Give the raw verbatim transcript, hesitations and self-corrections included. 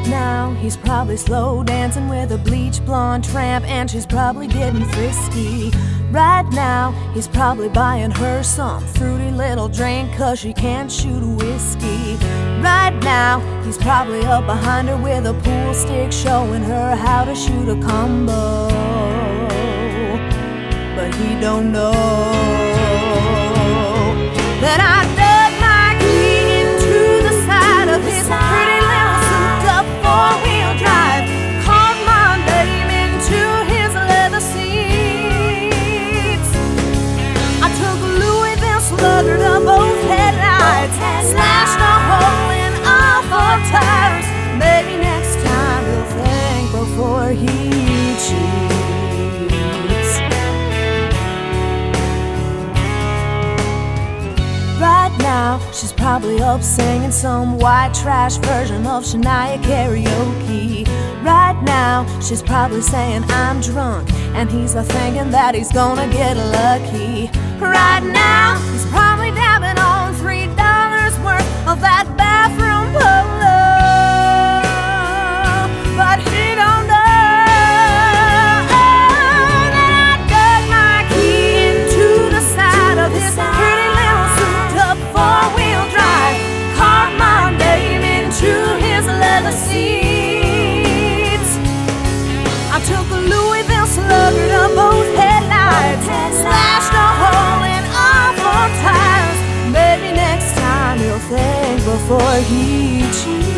now, he's probably slow dancing with a bleach blonde tramp, and she's probably getting frisky. Right now, he's probably buying her some fruity little drink, cause she can't shoot whiskey. Right now, he's probably up behind her with a pool stick, showing her how to shoot a combo. But he don't know that I dug my key into the side of his pretty little souped-up four-wheel drive, carved my name into his leather seats. I took a Louisville slugger to both headlights, slashed a hole in all four tires. Maybe next time he'll think before he cheats. Right now, she's probably up singing some white trash version of Shania karaoke. Right now, she's probably saying I'm drunk, and he's a thinking that he's gonna get lucky. Right now, he's probably dabbing on three dollars worth of that bathroom polo, but he don't know that I dug my key into the side of his pretty little souped-up four-wheel drive, carved my name into his leather seats. I took a Louisville slugger to both headlights, slashed a hole in all four tires. Maybe next time he'll think before he cheats.